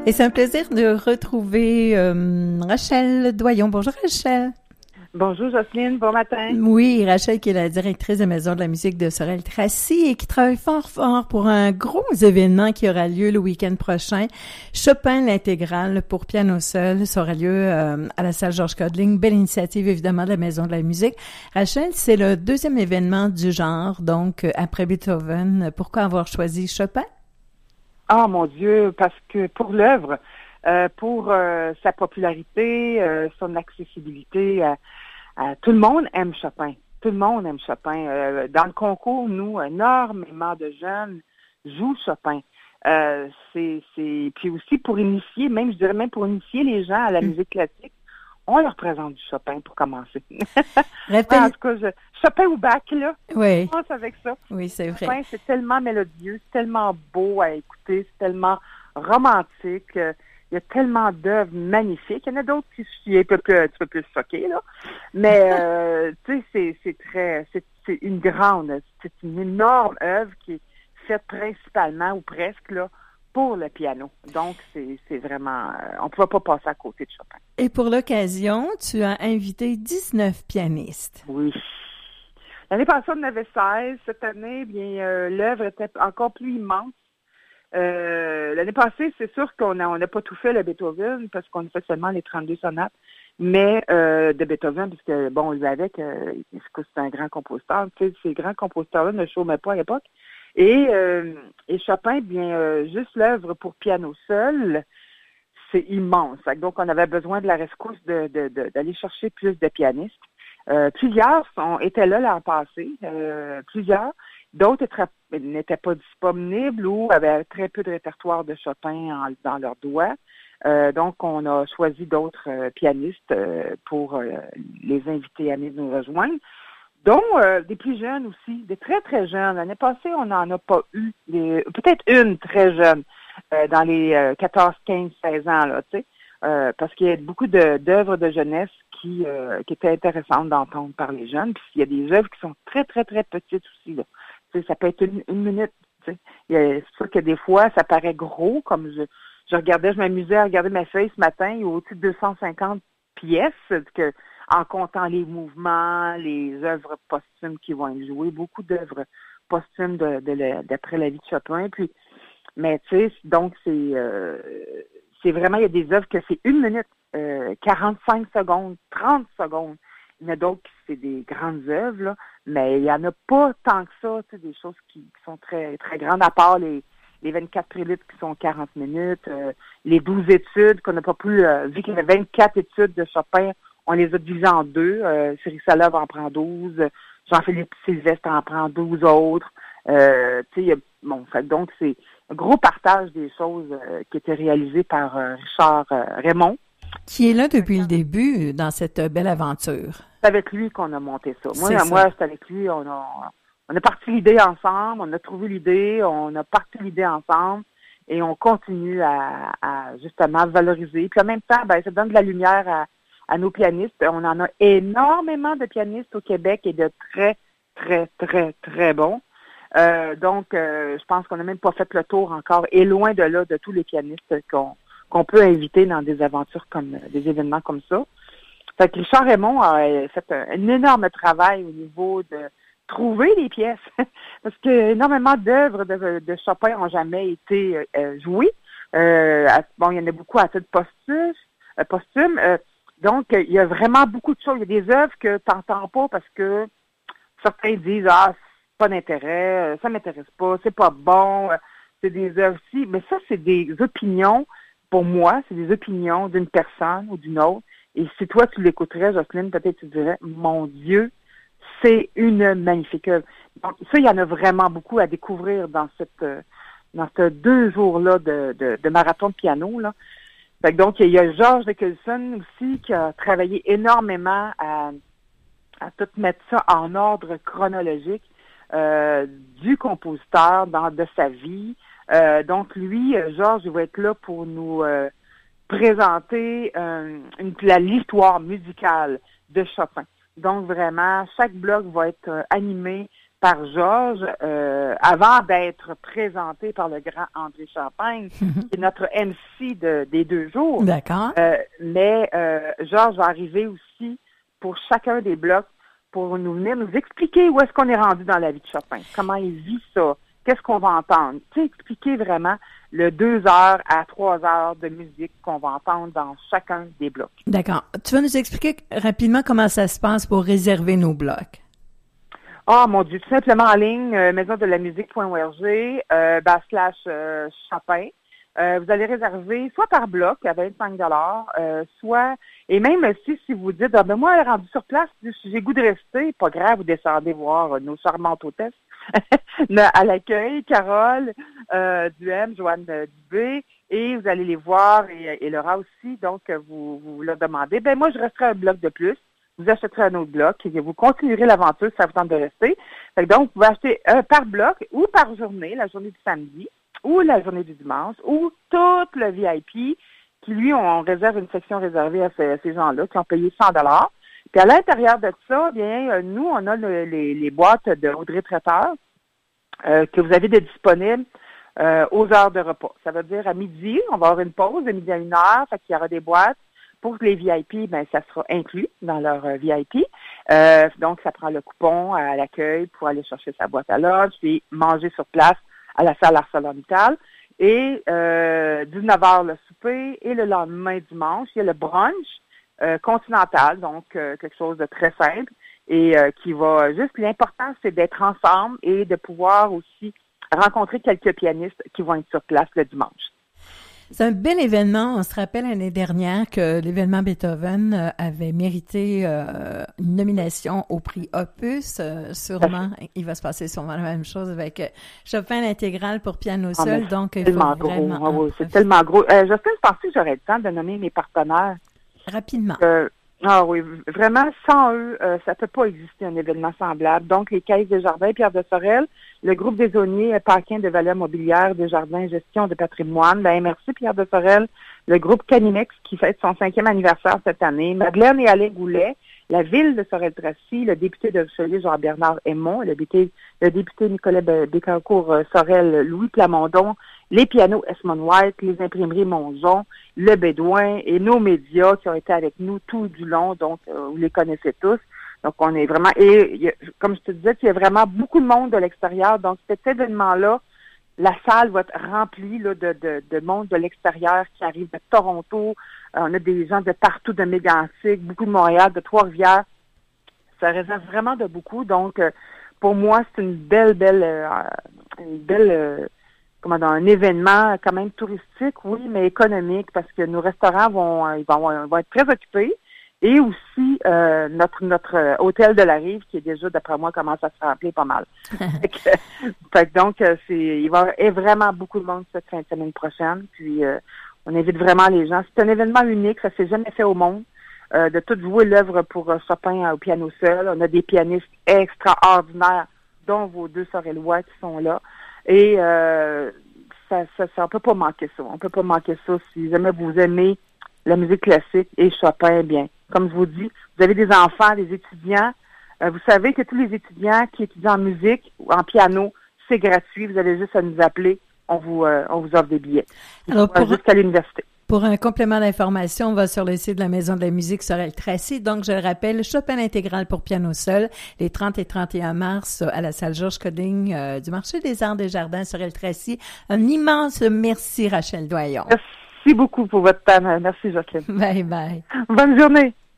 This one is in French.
Et c'est un plaisir de retrouver Rachel Doyon. Bonjour Rachel. Bonjour Jocelyne, bon matin. Oui, Rachel qui est la directrice de Maison de la musique de Sorel-Tracy et qui travaille fort pour un gros événement qui aura lieu le week-end prochain. Chopin l'intégrale pour piano seul. Ça aura lieu à la salle Georges Codling. Belle initiative évidemment de la Maison de la musique. Rachel, c'est le deuxième événement du genre, donc après Beethoven. Pourquoi avoir choisi Chopin? Ah mon Dieu, parce que pour l'œuvre, pour sa popularité, son accessibilité, tout le monde aime Chopin. Tout le monde aime Chopin. Dans le concours, nous, énormément de jeunes jouent Chopin. Puis aussi pour initier, même je dirais même pour initier les gens à la musique classique, on leur présente du Chopin pour commencer. En tout cas, Chopin ou Bach, là. Oui. Je pense avec ça. Oui, c'est vrai. Chopin, c'est tellement mélodieux, c'est tellement beau à écouter, c'est tellement romantique. Il y a tellement d'œuvres magnifiques. Il y en a d'autres qui sont un petit peu plus choquées, là. Mais, tu sais, c'est une grande, c'est une énorme œuvre qui est faite principalement ou presque, là, pour le piano. Donc, c'est vraiment... on ne pouvait pas passer à côté de Chopin. Et pour l'occasion, tu as invité 19 pianistes. Oui. L'année passée, on en avait 16. Cette année, bien, l'œuvre était encore plus immense. L'année passée, c'est sûr qu'on n'a pas tout fait le Beethoven parce qu'on a fait seulement les 32 sonates. Mais de Beethoven, parce que, bon, on lui avait c'est un grand compositeur. Tu sais, ces grands compositeurs-là ne chômaient pas à l'époque. Et Chopin, bien, juste l'œuvre pour piano seul, c'est immense. Donc, on avait besoin de la rescousse d'aller chercher plus de pianistes. Plusieurs étaient là l'an passé, plusieurs. D'autres n'étaient pas disponibles ou avaient très peu de répertoire de Chopin dans leurs doigts. Donc, on a choisi d'autres pianistes pour les inviter à venir nous rejoindre, dont des plus jeunes aussi, des très, très jeunes. L'année passée, on n'en a pas eu, peut-être une très jeune dans les 14, 15, 16 ans, là, tu sais. Parce qu'il y a beaucoup d'œuvres de jeunesse qui étaient intéressantes d'entendre par les jeunes. Puis il y a des œuvres qui sont très, très, très petites aussi, là. Tu sais, ça peut être une minute, tu sais. C'est sûr que des fois, ça paraît gros, comme je m'amusais à regarder ma feuille ce matin, il y a au-dessus de 250 pièces, en comptant les mouvements, les œuvres posthumes qui vont être jouées, beaucoup d'œuvres posthumes d'après la vie de Chopin. Puis, mais tu sais, donc c'est vraiment, il y a des œuvres que c'est une minute, 45 secondes, 30 secondes. Il y en a d'autres qui c'est des grandes œuvres, là, mais il n'y en a pas tant que ça, tu sais, des choses qui sont très, très grandes, à part les 24 préludes qui sont 40 minutes, les 12 études qu'on n'a pas pu, vu qu'il y avait 24 études de Chopin, on les a divisées en deux. Cyril Salov en prend 12, Jean-Philippe Sylvestre en prend 12 autres. Tu sais, bon, donc c'est un gros partage des choses qui étaient réalisées par Richard Raymond. Qui est là depuis le début dans cette belle aventure. C'est avec lui qu'on a monté ça. Moi, c'est avec lui, on a parti l'idée ensemble, on a trouvé l'idée, on a parti l'idée ensemble et on continue à justement valoriser. Puis en même temps, ben, ça donne de la lumière à nos pianistes. On en a énormément de pianistes au Québec et de très, très, très, très bons. Donc, je pense qu'on n'a même pas fait le tour encore et loin de là de tous les pianistes qu'on peut inviter dans des aventures comme des événements comme ça. Fait que Richard Raymond a fait un énorme travail au niveau de trouver les pièces. Parce que énormément d'œuvres de Chopin n'ont jamais été jouées. Bon, il y en a beaucoup à titre posthume. Donc, il y a vraiment beaucoup de choses. Il y a des œuvres que tu n'entends pas parce que certains disent c'est pas d'intérêt, ça m'intéresse pas, c'est pas bon, c'est des œuvres-ci. Mais ça, c'est des opinions. Pour moi, c'est des opinions d'une personne ou d'une autre. Et si toi, tu l'écouterais, Jocelyne, peut-être tu dirais, mon Dieu, c'est une magnifique œuvre. Donc, ça, il y en a vraiment beaucoup à découvrir dans ces 2 jours-là de marathon de piano, là. Fait que donc, il y a George Nicholson aussi qui a travaillé énormément à tout mettre ça en ordre chronologique du compositeur de sa vie. Donc, lui, Georges, il va être là pour nous présenter l'histoire musicale de Chopin. Donc, vraiment, chaque bloc va être animé par Georges avant d'être présenté par le grand André Champagne, qui est notre MC des 2 jours. D'accord. Mais Georges va arriver aussi pour chacun des blocs pour venir nous expliquer où est-ce qu'on est rendu dans la vie de Chopin, comment il vit ça, qu'est-ce qu'on va entendre. Tu sais, expliquer vraiment le 2 heures à 3 heures de musique qu'on va entendre dans chacun des blocs. D'accord. Tu vas nous expliquer rapidement comment ça se passe pour réserver nos blocs? Ah, mon Dieu, tout simplement en ligne, maisondelamusique.org, /Chopin. Vous allez réserver soit par bloc à 25 soit, et même si vous dites, ah ben moi, rendu sur place, j'ai goût de rester, pas grave, vous descendez voir nos charmantes hôtesses à l'accueil, Carole, Duhem, Joanne Dubé, et vous allez les voir, et Laura aussi, donc vous leur demandez, ben moi, je resterai un bloc de plus. Vous achèterez un autre bloc et vous continuerez l'aventure si ça vous tente de rester. Fait que donc, vous pouvez acheter par bloc ou par journée, la journée du samedi ou la journée du dimanche ou tout le VIP qui, lui, on réserve une section réservée à ces gens-là qui ont payé 100 $. Puis à l'intérieur de ça, bien, nous, on a les boîtes de Audrey Traiteur que vous avez de disponibles aux heures de repas. Ça veut dire à midi, on va avoir une pause de midi à 1h, fait qu'il y aura des boîtes. Pour les VIP, ben ça sera inclus dans leur VIP. Donc, ça prend le coupon à l'accueil pour aller chercher sa boîte à lunch, puis manger sur place à la salle ArcelorMittal. Et 19h le souper, et le lendemain dimanche, il y a le brunch continental, donc quelque chose de très simple et qui va juste, l'important, c'est d'être ensemble et de pouvoir aussi rencontrer quelques pianistes qui vont être sur place le dimanche. C'est un bel événement. On se rappelle l'année dernière que l'événement Beethoven avait mérité une nomination au prix Opus. Sûrement, il va se passer sûrement la même chose avec Chopin l'intégrale pour piano seul. Donc, il faut vraiment... Oui, c'est tellement gros. Justin, je pensais que j'aurais le temps de nommer mes partenaires. Rapidement. Ah oui, vraiment, sans eux, ça peut pas exister un événement semblable. Donc, les Caisses Desjardins, Pierre de Sorel, le groupe des Auniers, Paquin de Valeur Mobilière, Desjardins, Gestion de patrimoine, la MRC Pierre de Sorel, le groupe Canimex qui fête son 5e anniversaire cette année, Madeleine et Alain Goulet, la ville de Sorel-Tracy, le député de Richelieu, Jean-Bernard Aymon, le député Nicolas Bécancourt-Sorel, Louis Plamondon, les pianos Esmond White, les imprimeries Monzon, le Bédouin et nos médias qui ont été avec nous tout du long, donc vous les connaissez tous. Donc on est vraiment, et comme je te disais, il y a vraiment beaucoup de monde de l'extérieur, donc cet événement-là, la salle va être remplie là, de monde de l'extérieur qui arrive de Toronto, on a des gens de partout, de Mégantic, beaucoup de Montréal, de Trois-Rivières, ça réserve vraiment de beaucoup, donc pour moi c'est une belle un événement quand même touristique, oui, mais économique, parce que nos restaurants vont être très occupés. Et aussi notre hôtel de la Rive, qui est déjà, d'après moi, commence à se remplir pas mal. Donc, il va y avoir vraiment beaucoup de monde cette fin de semaine prochaine. Puis on invite vraiment les gens. C'est un événement unique, ça s'est jamais fait au monde. De tout jouer l'œuvre pour Chopin au piano seul. On a des pianistes extraordinaires, dont vos 2 Sorellois qui sont là. Et on peut pas manquer ça. On peut pas manquer ça si jamais vous aimez la musique classique et Chopin, bien. Comme je vous dis, vous avez des enfants, des étudiants. Vous savez que tous les étudiants qui étudient en musique ou en piano, c'est gratuit. Vous avez juste à nous appeler. On vous offre des billets. Alors, jusqu'à l'université. Pour un complément d'information, on va sur le site de la Maison de la musique Sorel-Tracy. Donc, je le rappelle, Chopin l'intégrale pour piano seul, les 30 et 31 mars à la salle Georges Coding du Marché des Arts des Jardins Sorel-Tracy. Un immense merci, Rachel Doyon. Merci beaucoup pour votre temps. Merci, Jocelyne. Bye bye. Bonne journée.